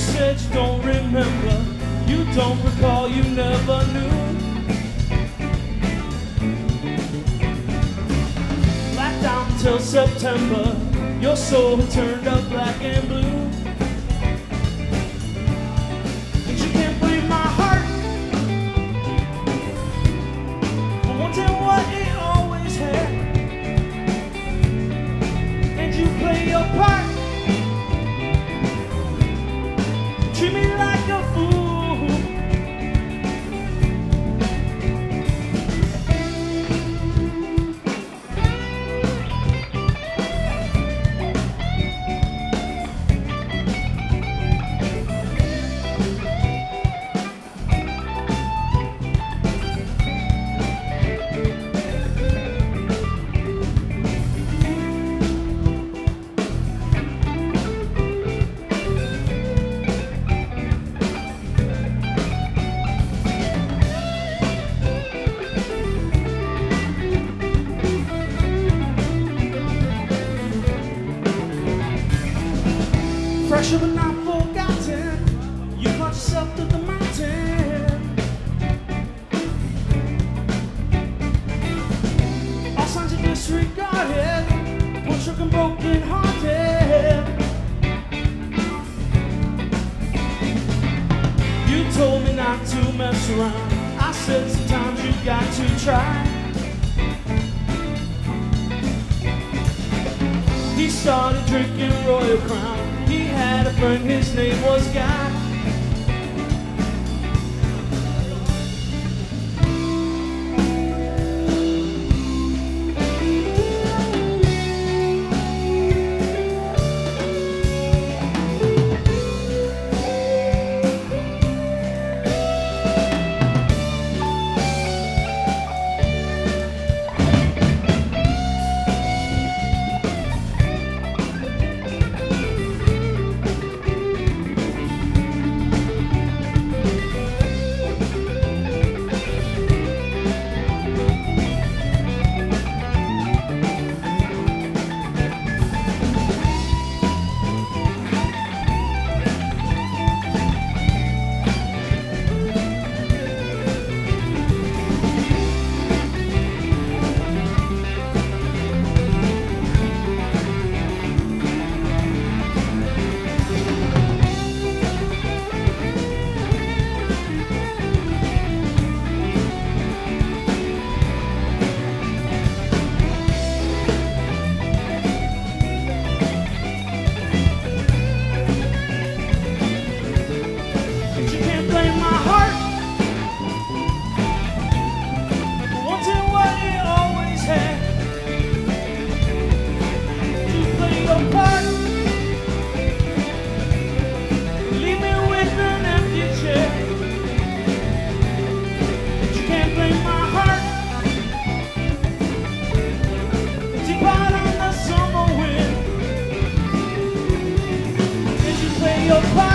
said you don't remember, you don't recall, you never knew. Blacked out until September, your soul turned up black and blue. And you can't break my heart for wanting what it always had. And you play your part, treat me like a fool. Fresh but not forgotten, you brought yourself to the mountain. All signs of disregarded, one-struck and broken-hearted. You told me not to mess around, I said sometimes you got to try. He started drinking Royal Crown. He had a friend, his name was Guy. Your